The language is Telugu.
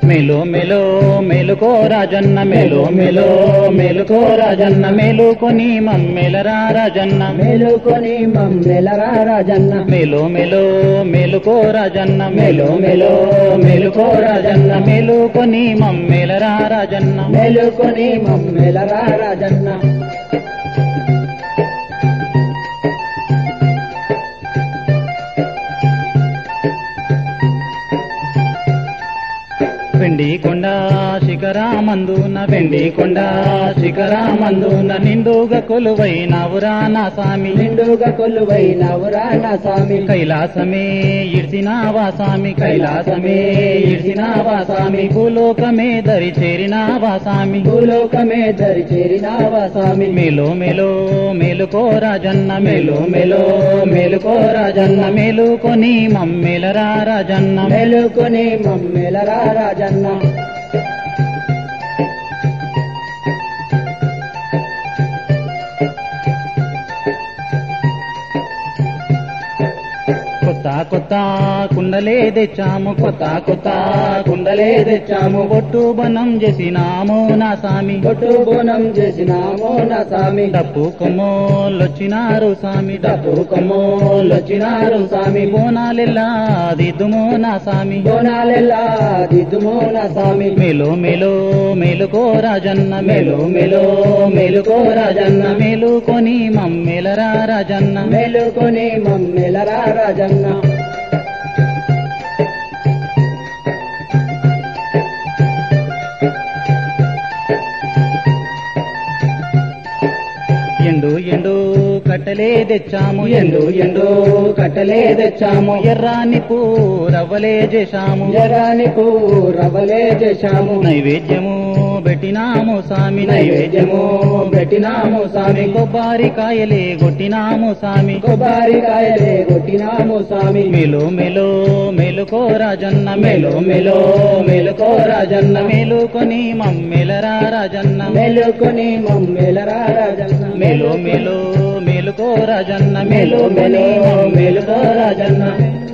మేలు మేలో మేలుకో రాజన్న మేలు మేలో మేలుకో రాజన్న మేలుకొని మమ్మెలరా రాజన్న మేలుకొని మమ్మెలరా రాజన్న మేలు మేలో మేలుకో రాజన్న మేలు మేలో మేలుకో రాజన్న మేలుకొని మమ్మెలరా రాజన్న మేలుకొని మమ్మెలరా రాజన్న వెండి కొండ శిఖరామందున వెండి కొండ శిఖరామందున నిండుగా కొలువైనవురా నా స్వామి నిండుగా కొలువైనవురా నా స్వామి కైలాసమే ఇడ్చినావా స్వామి కైలాసమే ఇడ్చినావా స్వామి భూలోకమే దరి చేరినావా స్వామి భూలోకమే దరి చేరినావా స్వామి మేలో మేలో మేలుకో రాజన్న మేలో మేలో మేలుకో రాజన్న మేలుకొని మమ్మెలరా రాజన్న మేలుకొని మమ్మెలరా రాజన్న కొత్త కొత్త కుండలే తెచ్చాము కొత్త కొత్త కుండలే తెచ్చాము బొట్టు బనం చేసినాము నా స్వామి బొట్టు బోనం చేసినాము నా స్వామి డప్పు కొమ్మోళ్ళొచ్చినారు స్వామి డప్పు కొమ్మోళ్ళొచ్చినారు స్వామి బోనాలెల్లా దిద్దుమో నా స్వామి బోనాలెల్లా దిద్దుమో నా స్వామి మేలో మేలో మేలుకో రాజన్న మేలో మేలో మేలుకో రాజన్న మేలుకొని మమ్మెలరా రాజన్న మేలుకొని మమ్మెలరా రాజన్న ఎండు ఎండు కట్టలే తెచ్చాము ఎండు ఎండు కట్టలే తెచ్చాము ఎర్రాని పూరవ్వలే చేశాము ఎర్రాని రవ్వలే చేశాము నైవేద్యము పెట్టినాము స్వామి నైవేద్యము పెట్టినాము స్వామి కొబ్బరికాయలే కొట్టినాము స్వామి కొబ్బరికాయలే కొట్టినాము స్వామి మేలో మేలో మేలుకో రాజన్న మేలో మేలో మేలుకో రాజన్న మేలుకొని మమ్మెలరా రాజన్న మేలుకొని మమ్మెలరా రాజన్న మేలో మేలో మేలుకో రాజన్న మేలో మేలో మేలుకో రాజన్న